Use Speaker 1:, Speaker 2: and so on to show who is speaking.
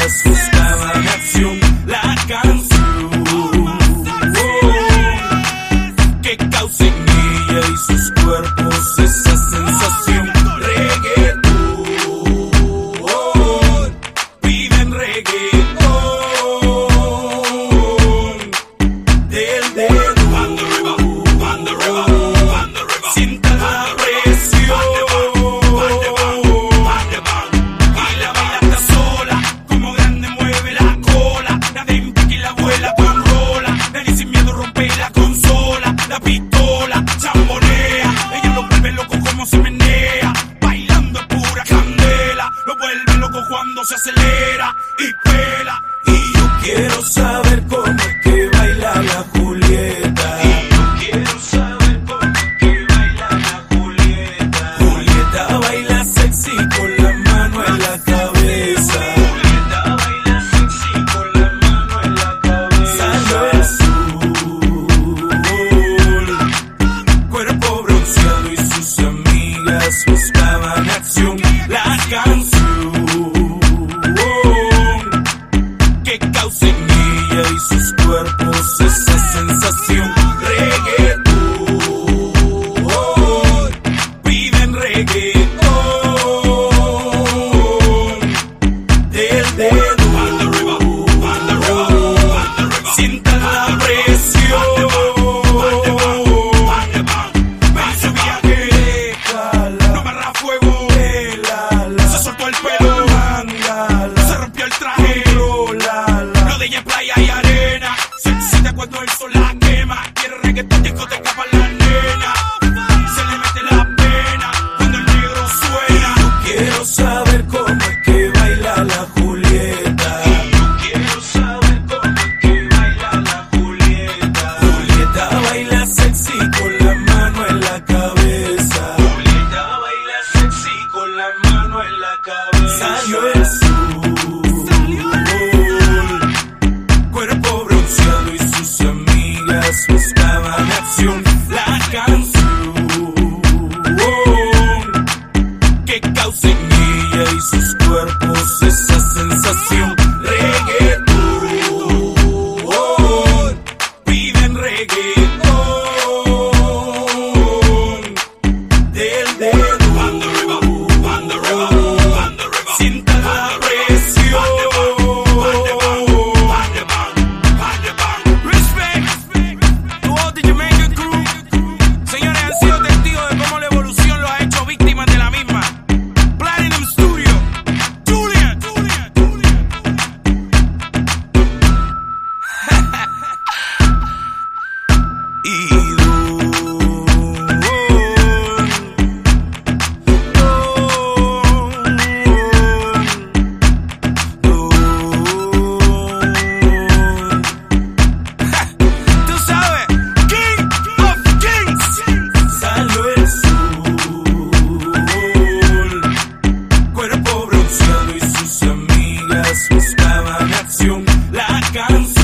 Speaker 1: amigas buscaban acción. La canción que causa en ella y sus cuerpos esa sensación. Reggaetón, piden reggaetón del dedo. Sienta la presión y la baila hasta sola, como grande mueve la cola. La de y la abuela con rola, Dani sin miedo rompe la consola. La pistola chambonea, ella lo vuelve loco como se menea. Bailando es pura candela, lo vuelve loco cuando se acelera y pela. Y yo quiero saber cómo es que baila la Julieta. Baila sexy con la mano en la cabeza. Julieta baila sexy con la mano en la cabeza. Salió el sol, cuerpo bronceado y sus amigas buscaban acción. La canción que causa en ella y sus cuerpos esa sensación. Reggaetón, piden reggaetón del dedo. Sienta la presión. Me hizo viaje, no amarra fuego. Se soltó el pelo, se rompió el traje. Lo de ella es playa y arena. Se excita cuando el sol la quema. Quiere reggaetón, discoteca para la nena. Se le mete la pena cuando el negro suena. Yo quiero saber cómo es que baila la Julieta. Yo quiero saber cómo es que baila la Julieta. Julieta baila sexy con la mano en la cabeza. Julieta baila sexy con la mano en la cabeza. Salió el sol, cuerpo bronceado y sus amigas buscaban acción. La canción que causa en ella y sus cuerpos esa sensación. Reggaetón, piden reggaetón del dedo. Sienta la presión. Respect to all the Jamaican crew. Señores, han sido testigos de cómo la evolución los ha hecho víctimas de la misma. Platinum Studio, Julian. Y tú sabes, King of Kings. Salió el sol, cuerpo bronceado y sus amigas buscaban acción. La canción